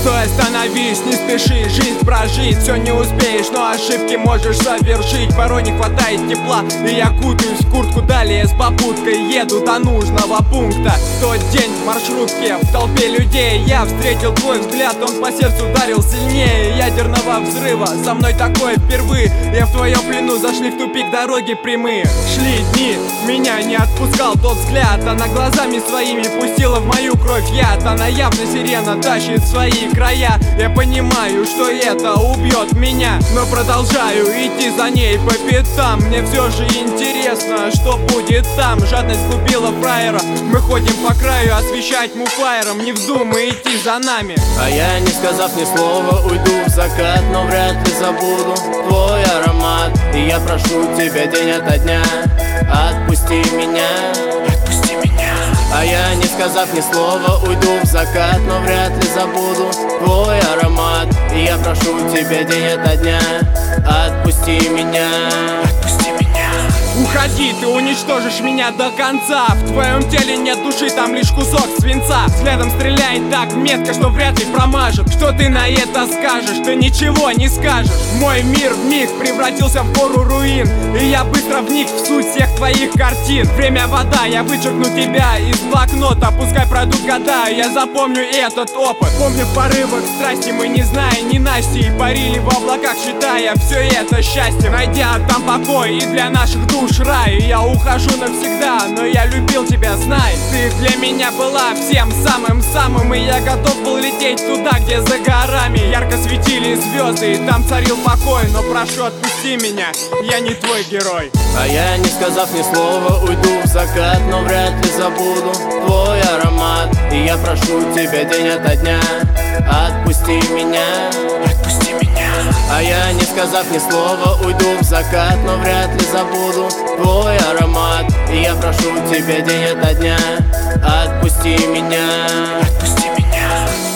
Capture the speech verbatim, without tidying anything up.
Стой, остановись, не спеши, жизнь прожить все не успеешь, но ошибки можешь совершить. Порой не хватает тепла, и я кутаюсь в куртку. Далее с попуткой еду до нужного пункта. В тот день в маршрутке в толпе людей я встретил твой взгляд, он по сердцу ударил сильнее ядерного взрыва. Со мной такое впервые, я в твоем плену, зашли в тупик, дороги прямые. Шли дни, меня не отпускал тот взгляд, она глазами своими пустила в мою кровь яд. Она явно сирена, тащит в свои края. Я понимаю, что это убьет меня, но продолжаю идти за ней по пятам. Мне все же интересно, что будет там. Жадность губила фраера, мы ходим по краю, освещать муфлайером, не вздумай идти за нами. А я, не сказав ни слова, уйду в закат, но вряд ли забуду твой аромат. И я прошу тебя день ото дня, отпусти меня, отпусти меня. А я, не сказав ни слова, уйду в закат, но вряд ли забуду твой аромат. И я прошу тебя день ото дня, отпусти меня, отпусти меня. Уходи, ты уничтожишь меня до конца. В твоем теле нет души, там лишь кусок свинца. Взглядом стреляет так метко, что вряд ли промажет. Что ты на это скажешь? Ты ничего не скажешь. Мой мир вмиг превратился в гору руин, и я быстро вник в суть всех твоих картин. Время вода, я вычеркну тебя из блокнота. Пускай пройдут года, я запомню этот опыт. Помню в порывах страсти мы, не зная ненастья, парили в облаках, считая все это счастьем. Найдя там покой и для наших душ рай. Я ухожу навсегда, но я любил тебя, знай. Ты для меня была всем самым-самым, и я готов был лететь туда, где за горами ярко светили звезды, и там царил покой. Но прошу, отпусти меня, я не твой герой. А я, не сказав ни слова, уйду в закат, но вряд ли забуду твой аромат. И я прошу тебя день ото дня, отпусти меня, отпусти меня. А я, не сказав ни слова, уйду в закат, но вряд ли забуду твой аромат. И я прошу тебя день ото дня, отпусти меня, отпусти меня.